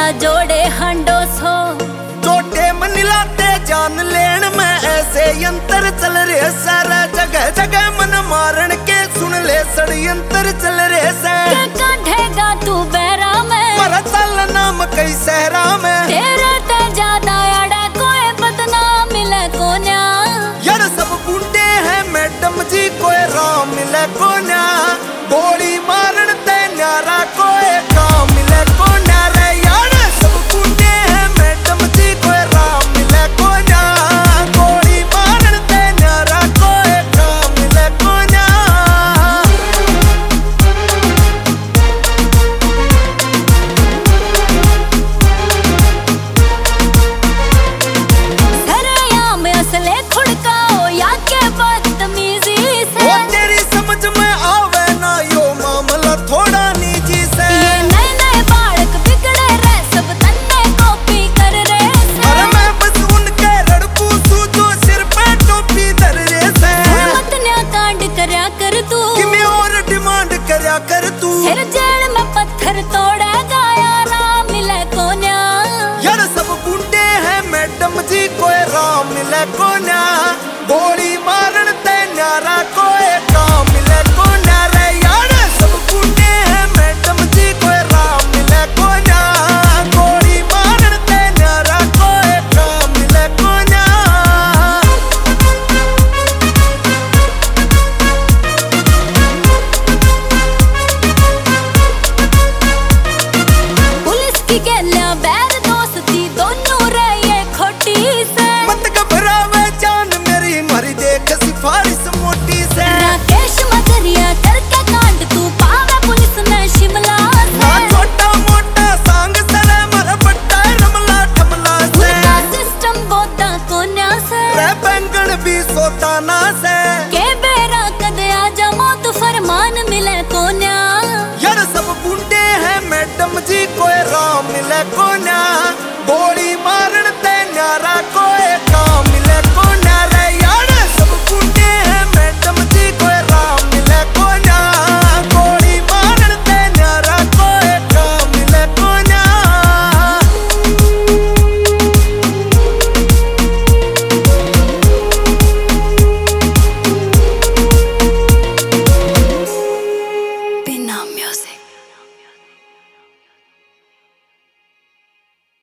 ना जोड़े हांडो सो। छोटे मन लाते जान लेन में ऐसे यंत्र चल रहे सारा जगह जगह मन मारन के सुन ले षड्यंत्र चल रहे से। क्या काढ़ेगा तू बैरा में मरा चल नाम कई सहरा में। तेरे ते ज्यादा अड़ा कोई बदनाम मिले कोन्या। यार सब बूढ़े हैं मैडम जी कोई राम मिले कोन्या। गोली मारन ते न्यारा कोई काम मिले कोन्या रे। यार सब बूढ़े हैं मैडम जी कोई राम मिले कोन्या। गोली मारन ते न्यारा कोई काम मिले कोन्या। सरेआम असले खुड़काओ या के बदतमीजी से। वो तेरी समझ में आवे ना यो मामला थोड़ा निजी से। ये नए नए बालक बिगड़े रहे सब तन्ने कॉपी कर रहे से। अरे मैं बस उनके लड़कू सू जो सिर पे टोपी धर रहे से। मत न्या कांड करया कर तू कि मैं और डिमांड करया कर तू। फिर जेल में पत्थर तोड़ेगा यारा मिले कोन्या। यार सब बूढ़े हैं मैडम जी कोई राम मिले कोन्या। गोली मारन ते न्यारा कोई काम मिले कोन्या रे। यार सब बूढ़े हैं मैडम जी कोई राम मिले कोन्या। गोली मारन ते न्यारा कोई काम मिले कोन्या। पुलिस की गैलियां बैर दोस्ती दोनों रहे खोटी से। मत घबरावे जान मेरी मरी देख सिफारिश मोटी से। राकेश मजरिया करके कांड तू पावे पुलिस ने शिमला ना से। छोटा मोटा सांग सरे मर बट्टा रमला ठमला से। उनका सिस्टम बोता कोन्या से। रे बैंगन भी सोता ना से। के बेरा कद आजा मौत फरमान मिले कोन्या। यार सब बूढ़े हैं मैडम जी कोई राम मिले कोन्या। गोली